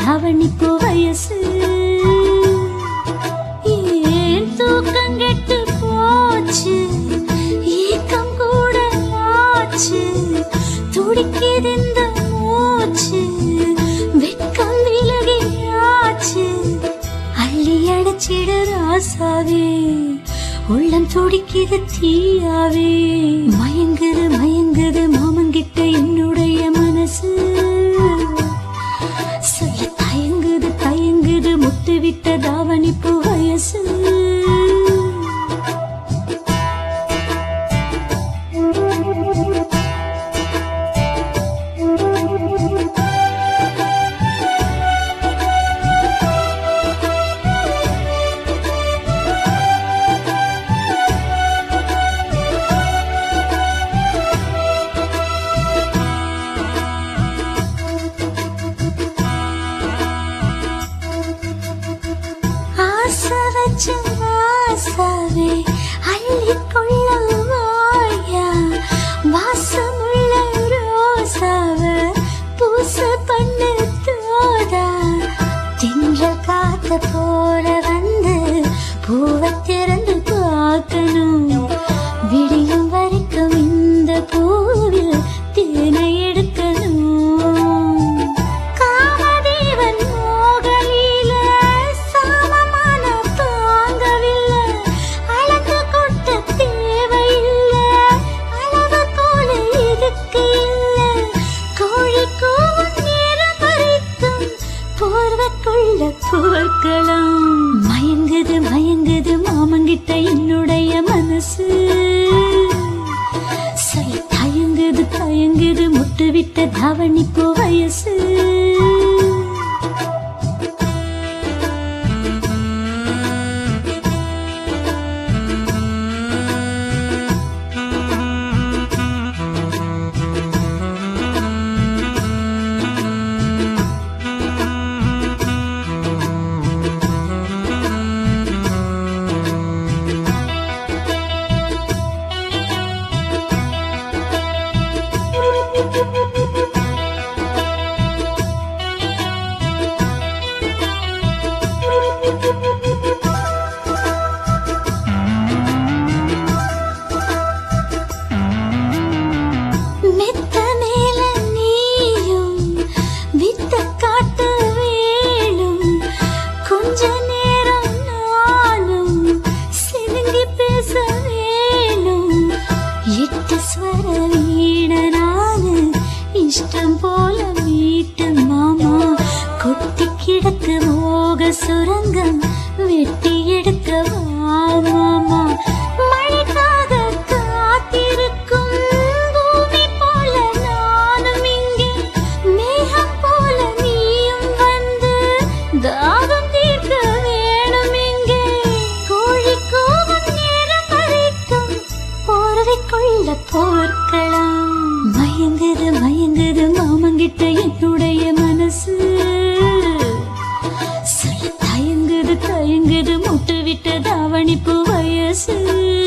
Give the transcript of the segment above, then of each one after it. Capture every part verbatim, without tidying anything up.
தாவணிப்பு வயசு ஏன் தூக்கம் கெட்டு போச்சு ஏக்கம் கூட ஆச்சு துடிக்குது இந்த மூச்சு வெட்கம் விலகியாச்சு அள்ளி அடைச்சிடு ராசாவே உள்ளம் துடிக்குது தீயாவே மயங்குது மயங்குது மாமன் கிட்ட என்னுடைய மனசு சொல்ல தயங்குது தயங்குது முட்டு விட்ட தாவணிப்பு வயசு ஆசாவே அள்ளிக்கொள்ள வாயா வாசமுள்ள ரோசாவ பூச பண்ணு தோதா தின்ற காத்த போல வந்து பூவை திறந்து பார்க்கணும் விடியும் வரைக்கும் இந்த பூவில் தேனை எடுக்கணும் மயங்குது மயங்குது மாமங்கிட்ட என்னுடைய மனசு சொல்ல தயங்குது தயங்குது முட்டு விட்ட தாவணிப்பு வயசு இஷ்டம் போல மீட்டு மாமா கொட்டி கிடக்கு மோக சுரங்கம் வெட்டி எடுக்க மாமா மழைக்காக காத்திருக்கும் பூமி போல நானும் இங்கே மேகம் போல நீயும் வந்து தாகம் தீர்க்க வேணும் இங்கே கோழி கூவும் நேரம் வரைக்கும் போர்வைக்குள்ள போர்க்கலாம் மயங்குது மயங்குது மாமங்கிட்ட என்னுடைய மனசு சொல்ல தயங்குது தயங்குது முட்டு விட்ட தாவணிப்பு வயசு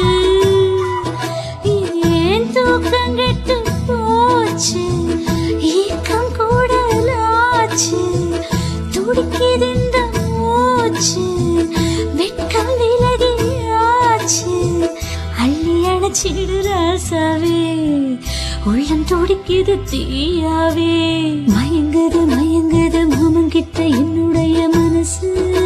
ஏன் தூக்கம் கெட்டு போச்சு ஏக்கம் கூட ஆச்சு துடிக்குது இந்த மூச்சு வெட்கம் விலகியாச்சு அள்ளி அணைச்சிடு ராசாவே உள்ளம் துடிக்குது தீயாவே மயங்குது மயங்குது மாமன் கிட்ட என்னுடைய மனசு